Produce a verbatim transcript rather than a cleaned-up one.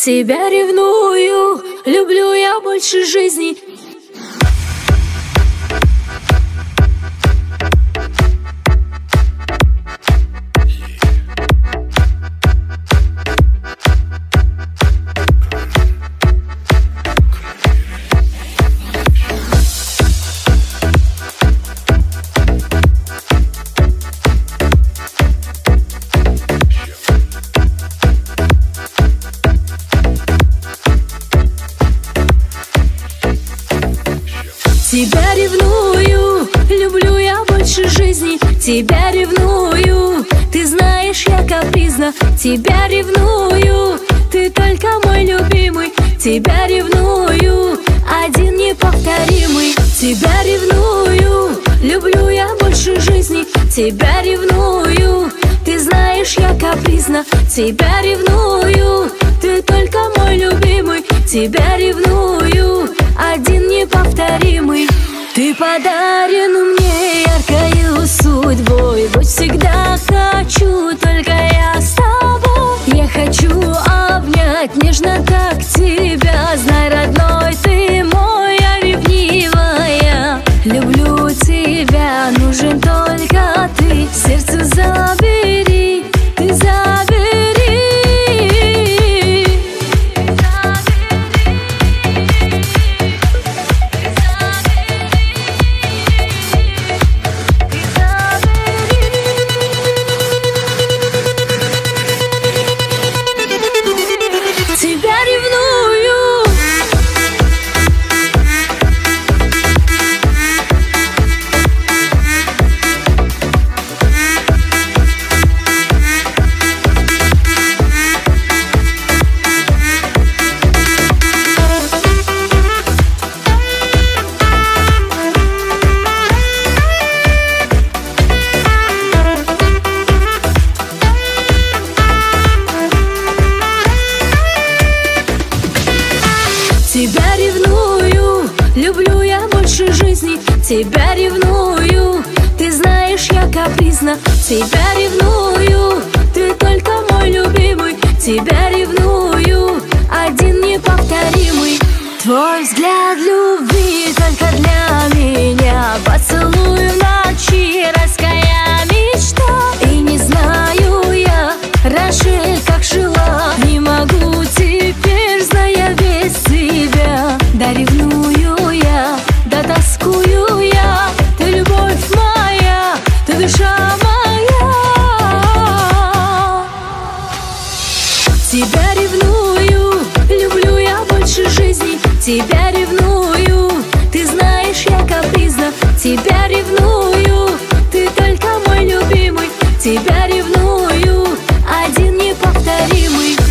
Тебя ревную, люблю я больше жизни. Тебя ревную, люблю я больше жизни. Тебя ревную, ты знаешь, я капризна. Тебя ревную, ты только мой любимый. Тебя ревную, один неповторимый. Тебя ревную, люблю я больше жизни. Тебя ревную, ты знаешь, я капризна. Тебя ревную, ты только мой любимый. Тебя ревную, один неповторимый. Ты подарен мне яркою судьбой. Быть всегда хочу, только я с тобой. Я хочу обнять нежно так тебя. Знай, родной, ты мой, я ревнивая. Люблю тебя, нужен только ты. Сердце забери, ты забери. Тебя ревную. Тебя ревную, люблю я больше жизни. Тебя ревную, ты знаешь, я капризна. Тебя ревную, ты только мой любимый. Тебя ревную, один неповторимый. Твой взгляд любви только для меня. Поцелуй в ночи, райская мечта. И не знаю я раньше, как жила. Не могу теперь, зная без тебя. Да ревную я, да тоскую я. Ты любовь моя, ты душа моя. Тебя ревную, люблю я больше жизни. Тебя ревную, ты знаешь, я капризна. Тебя ревную, ты только мой любимый. Тебя ревную, один неповторимый.